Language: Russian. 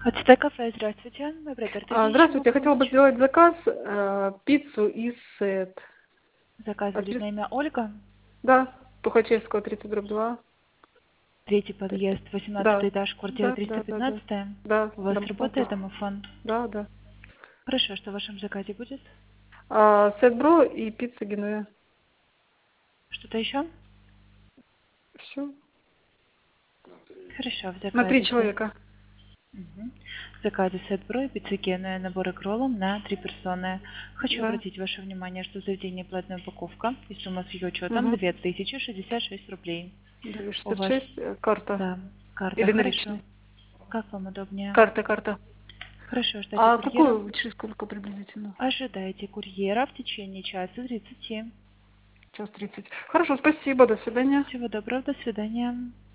АЦТ кафе, здравствуйте. Мой оператор, чем Здравствуйте, я могу хотела бы помочь? сделать заказ, пиццу и сет. Заказывали Адрес, на имя Ольга. да, Тухачевского, 30/2. Третий подъезд, 18 Да, этаж, квартира да, да, да, да. 315. Да, У вас домофон работает есть. домофон? Да, да. Хорошо, что в вашем заказе будет? Сет бро и пицца Генуэ. Что-то еще? Все. Хорошо, в На 3 заказе сет. человека. Мгм. В заказе сет бро и пицца Генуэ, наборы к роллам на 3 персоны. Хочу Да. обратить ваше внимание, что в заведении платная упаковка и сумма с ее учетом Угу. 2066 рублей. У вас, 266, карта. да, карта, Или хорошо. наличные. Как вам удобнее? Карта. Хорошо, ждать А курьера. какую, через сколько приблизительно? Ожидайте курьера в течение часа 30. Час 30. Хорошо, спасибо, до свидания. Всего доброго, до свидания.